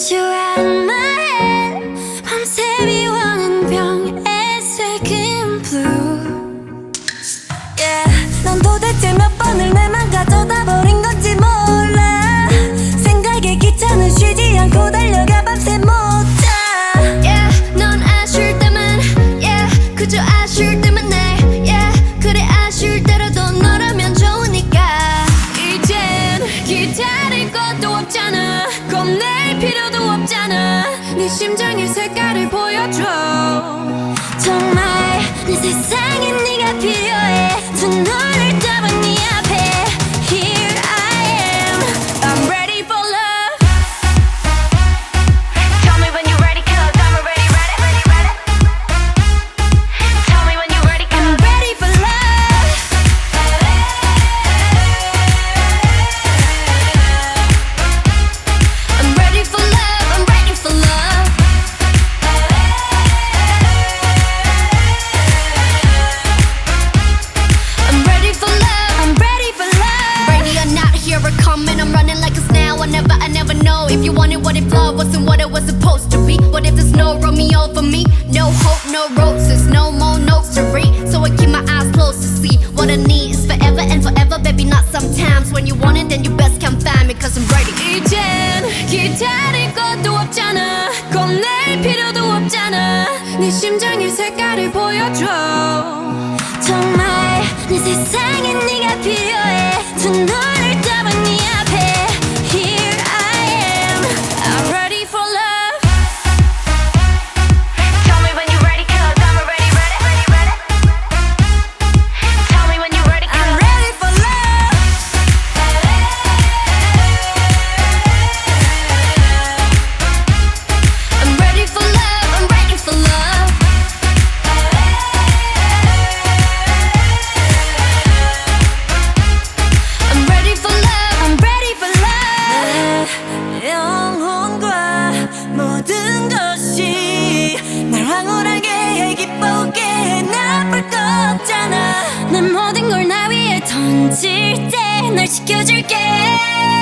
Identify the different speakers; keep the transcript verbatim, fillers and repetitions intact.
Speaker 1: Put you out of my head. 밤새 비워낸 병에 새긴 blue. Yeah. 넌 도대체 몇 번을 내 맘 가져다 버린 건지 몰라. 생각에 기차는 쉬지 않고 달려가 밤새 못 자.
Speaker 2: Yeah. 넌 아쉬울 때만 yeah. 그저 아쉬울 때만 내 yeah. 그래 아쉬울 때라도 너라면 좋으니까.
Speaker 1: 이젠 기다릴 것도 없잖아. 겁낼 필요도 없잖아. 네 심장의 색깔을 보여줘. 정말 내 세상에 네가 필요해. 두 눈을 떠본 네 앞에 Here I am. I'm ready for love.
Speaker 3: Tell me when you're ready, cause I'm already ready, ready, ready. Tell me when you're ready, cause
Speaker 1: I'm ready for love.
Speaker 2: I'm ready for love. I'm ready for love. I'm ready for love.
Speaker 1: I'm ready for love.
Speaker 2: Ready or not, here I come and I'm running like a snail. I never, I never know if you want it, what if love wasn't what it was supposed to be? What if there's no Romeo for me? No hope, no roses, no more notes to read. So I keep my eyes closed to see what I need is forever and forever, baby, not sometimes. When you want it, then you best come find me, cause I'm ready.
Speaker 1: 이젠 기다릴 것도 없잖아. 겁낼 필요도 없잖아. 네 심장의 색깔을 보여줘. 정말 내 세상에 네가 필요해. 두 눈을 떠본 네 앞에 Here I am. I'm ready for love.
Speaker 3: tell me when you're ready, cause I'm already ready, ready, ready. Tell me when you're ready,
Speaker 1: I'm
Speaker 3: cause
Speaker 1: ready for love.
Speaker 2: I'm ready for love. I'm ready for love. I'm ready for love.
Speaker 1: I'm ready for love. 내 영혼과 모든 것이 날 황홀하게 해 기쁘게 해 나쁠 거 없잖아. 난 모든 걸 나 위에 던질 때 널 지켜줄게.